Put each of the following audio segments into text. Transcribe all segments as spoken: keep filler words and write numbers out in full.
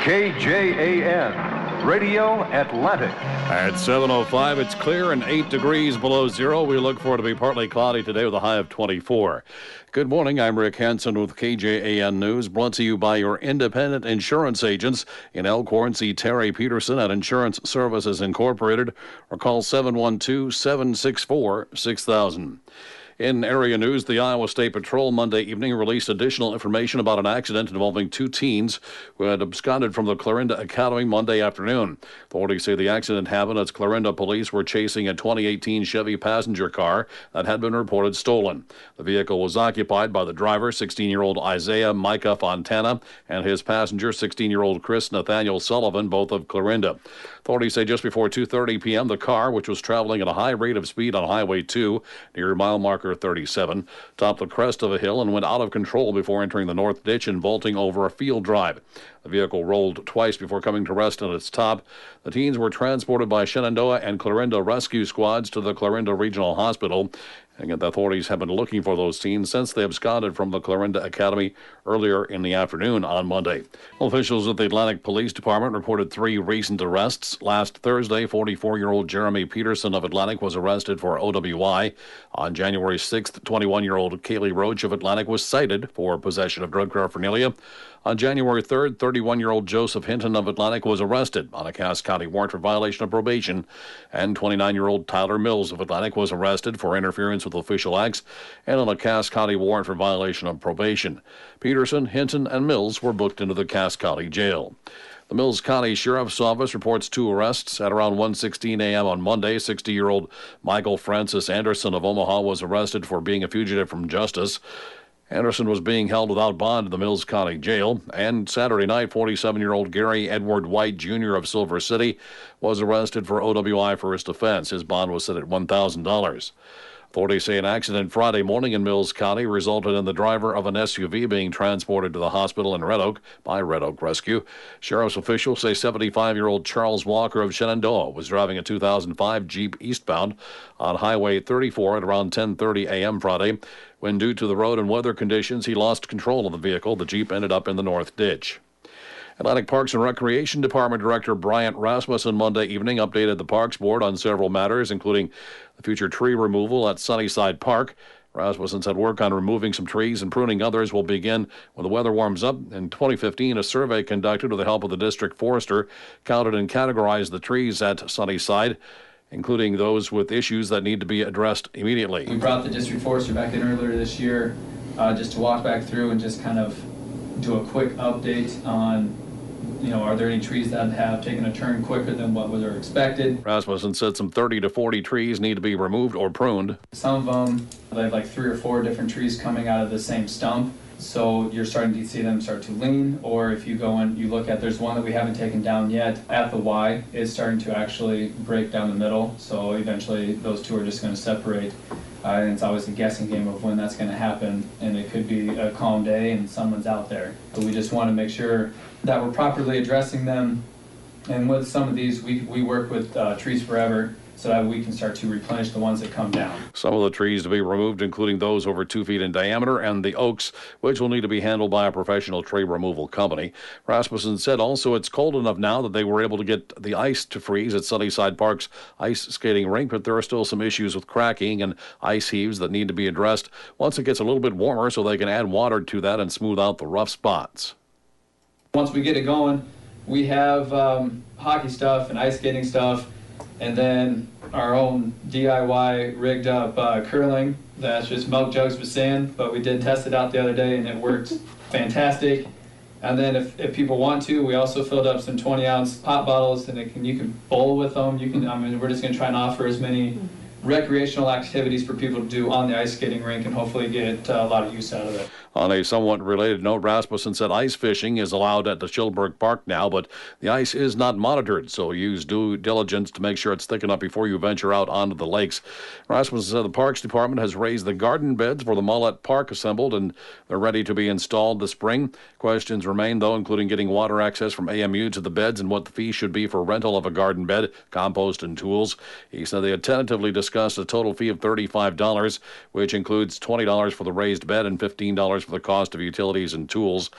K J A N, Radio Atlantic. At seven oh five, it's clear and eight degrees below zero. We look for it to be partly cloudy today with a high of twenty-four. Good morning. I'm Rick Hansen with K J A N News, brought to you by your independent insurance agents in Elkhorn. See Terry Peterson at Insurance Services Incorporated or call seven one two, seven six four, six thousand. In area news, the Iowa State Patrol Monday evening released additional information about an accident involving two teens who had absconded from the Clarinda Academy Monday afternoon. Authorities say the accident happened as Clarinda police were chasing a twenty eighteen Chevy passenger car that had been reported stolen. The vehicle was occupied by the driver, sixteen-year-old Isaiah Micah Fontana, and his passenger, sixteen-year-old Chris Nathaniel Sullivan, both of Clarinda. Authorities say just before two thirty p.m., the car, which was traveling at a high rate of speed on Highway two near mile marker thirty-seven, topped the crest of a hill and went out of control before entering the north ditch and vaulting over a field drive. The vehicle rolled twice before coming to rest at its top. The teens were transported by Shenandoah and Clarinda rescue squads to the Clarinda Regional Hospital. And the authorities have been looking for those teens since they absconded from the Clarinda Academy earlier in the afternoon on Monday. Officials at the Atlantic Police Department reported three recent arrests. Last Thursday, forty-four-year-old Jeremy Peterson of Atlantic was arrested for O W I. On January sixth, twenty-one-year-old Kaylee Roach of Atlantic was cited for possession of drug paraphernalia. On January third, thirty-one-year-old Joseph Hinton of Atlantic was arrested on a Cass County warrant for violation of probation, and twenty-nine-year-old Tyler Mills of Atlantic was arrested for interference with official acts and on a Cass County warrant for violation of probation. Peterson, Hinton, and Mills were booked into the Cass County Jail. The Mills County Sheriff's Office reports two arrests. At around one sixteen a.m. on Monday, sixty-year-old Michael Francis Anderson of Omaha was arrested for being a fugitive from justice. Anderson was being held without bond in the Mills County Jail. And Saturday night, forty-seven-year-old Gary Edward White, Junior of Silver City, was arrested for O W I first offense. His bond was set at one thousand dollars. Authorities say an accident Friday morning in Mills County resulted in the driver of an S U V being transported to the hospital in Red Oak by Red Oak Rescue. Sheriff's officials say seventy-five-year-old Charles Walker of Shenandoah was driving a two thousand five Jeep eastbound on Highway thirty-four at around ten thirty a.m. Friday. When due to the road and weather conditions, he lost control of the vehicle. The Jeep ended up in the north ditch. Atlantic Parks and Recreation Department Director Bryant Rasmussen Monday evening updated the Parks Board on several matters, including the future tree removal at Sunnyside Park. Rasmussen said work on removing some trees and pruning others will begin when the weather warms up. In twenty fifteen, a survey conducted with the help of the district forester counted and categorized the trees at Sunnyside, including those with issues that need to be addressed immediately. We brought the district forester back in earlier this year uh, just to walk back through and just kind of do a quick update on, you know, are there any trees that have taken a turn quicker than what was expected? Rasmussen said some thirty to forty trees need to be removed or pruned. Some of them, they have like three or four different trees coming out of the same stump. So you're starting to see them start to lean, or if you go and you look at, there's one that we haven't taken down yet at the Y, it's starting to actually break down the middle. So eventually those two are just going to separate. Uh, and it's always a guessing game of when that's going to happen. And it could be a calm day and someone's out there. But we just want to make sure that we're properly addressing them. And with some of these, we, we work with uh, Trees Forever, so that we can start to replenish the ones that come down. Some of the trees to be removed, including those over two feet in diameter, and the oaks, which will need to be handled by a professional tree removal company. Rasmussen said also it's cold enough now that they were able to get the ice to freeze at Sunnyside Park's ice skating rink, but there are still some issues with cracking and ice heaves that need to be addressed once it gets a little bit warmer so they can add water to that and smooth out the rough spots. Once we get it going, we have um, hockey stuff and ice skating stuff, and then our own D I Y rigged up uh, curling. That's just milk jugs with sand, but we did test it out the other day and it worked fantastic. And then if, if people want to, we also filled up some twenty ounce pop bottles, and it can, you can bowl with them. You can, I mean, we're just going to try and offer as many recreational activities for people to do on the ice skating rink and hopefully get uh, a lot of use out of it. On a somewhat related note, Rasmussen said ice fishing is allowed at the Schilberg Park now, but the ice is not monitored, so use due diligence to make sure it's thick enough before you venture out onto the lakes. Rasmussen said the Parks Department has raised the garden beds for the Mullet Park assembled, and they're ready to be installed this spring. Questions remain, though, including getting water access from A M U to the beds and what the fee should be for rental of a garden bed, compost, and tools. He said they had tentatively discussed a total fee of thirty-five dollars, which includes twenty dollars for the raised bed and fifteen dollars for the cost of utilities and tools.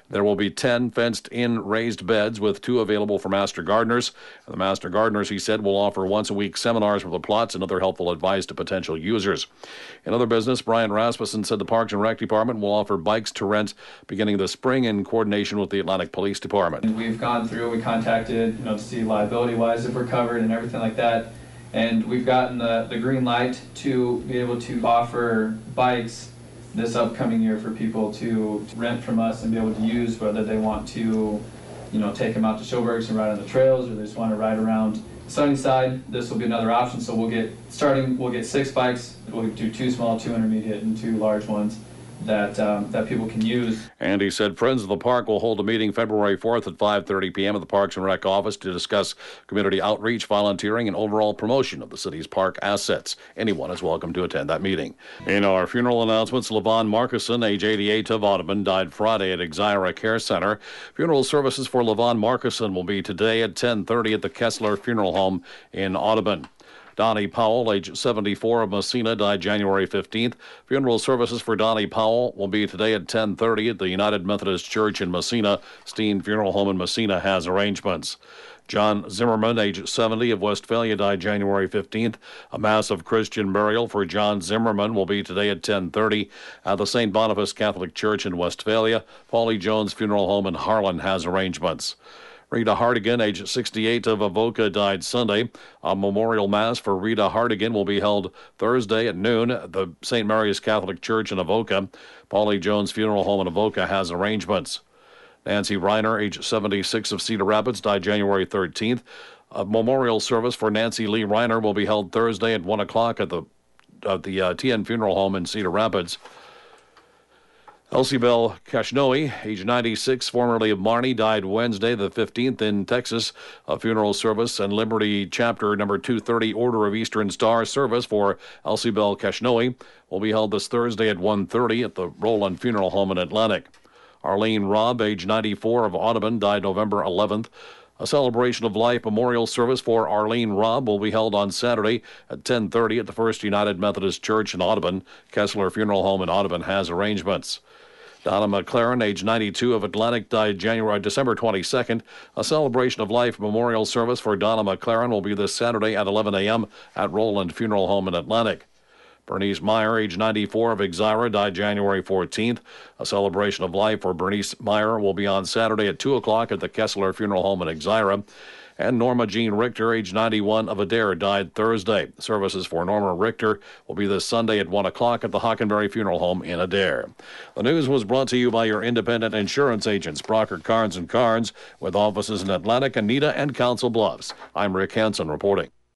There will be ten fenced-in raised beds with two available for master gardeners. And the master gardeners, he said, will offer once-a-week seminars for the plots and other helpful advice to potential users. In other business, Brian Rasmussen said the Parks and Rec Department will offer bikes to rent beginning this spring in coordination with the Atlantic Police Department. And we've gone through, we contacted, you know, to see liability-wise if we're covered and everything like that. And we've gotten the, the green light to be able to offer bikes this upcoming year for people to, to rent from us and be able to use, whether they want to, you know, take them out to Schoberg's and ride on the trails, or they just want to ride around Sunnyside. This will be another option. So we'll get, starting, we'll get six bikes. We'll do two small, two intermediate, and two large ones that um, that people can use. And he said Friends of the Park will hold a meeting February fourth at five thirty p.m. at the Parks and Rec office to discuss community outreach, volunteering, and overall promotion of the city's park assets. Anyone is welcome to attend that meeting. In our funeral announcements, Levon Markison, age eighty-eight, of Audubon, died Friday at Exira Care Center. Funeral services for Levon Markison will be today at ten thirty at the Kessler Funeral Home in Audubon. Donnie Powell, age seventy-four, of Messina, died January fifteenth. Funeral services for Donnie Powell will be today at ten thirty at the United Methodist Church in Messina. Steen Funeral Home in Messina has arrangements. John Zimmerman, age seventy, of Westphalia, died January fifteenth. A mass of Christian burial for John Zimmerman will be today at ten thirty at the Saint Boniface Catholic Church in Westphalia. Paulie Jones Funeral Home in Harlan has arrangements. Rita Hardigan, age sixty-eight, of Avoca, died Sunday. A memorial mass for Rita Hardigan will be held Thursday at noon at the Saint Mary's Catholic Church in Avoca. Paulie Jones Funeral Home in Avoca has arrangements. Nancy Reiner, age seventy-six, of Cedar Rapids, died January thirteenth. A memorial service for Nancy Lee Reiner will be held Thursday at one o'clock at the, at the uh, T N Funeral Home in Cedar Rapids. Elsie Bell Kashnoe, age ninety-six, formerly of Marnie, died Wednesday the fifteenth in Texas. A funeral service and Liberty Chapter number two thirty Order of Eastern Star service for Elsie Bell Kashnoe will be held this Thursday at one thirty at the Roland Funeral Home in Atlantic. Arlene Robb, age ninety-four, of Audubon, died November eleventh. A celebration of life memorial service for Arlene Robb will be held on Saturday at ten thirty at the First United Methodist Church in Audubon. Kessler Funeral Home in Audubon has arrangements. Donna McLaren, age ninety-two, of Atlantic, died January, December twenty-second. A celebration of life memorial service for Donna McLaren will be this Saturday at eleven a.m. at Roland Funeral Home in Atlantic. Bernice Meyer, age ninety-four, of Exira, died January fourteenth. A celebration of life for Bernice Meyer will be on Saturday at two o'clock at the Kessler Funeral Home in Exira. And Norma Jean Richter, age ninety-one, of Adair, died Thursday. Services for Norma Richter will be this Sunday at one o'clock at the Hockenberry Funeral Home in Adair. The news was brought to you by your independent insurance agents, Brocker, Carnes and Carnes, with offices in Atlantic, Anita, and Council Bluffs. I'm Rick Hansen reporting.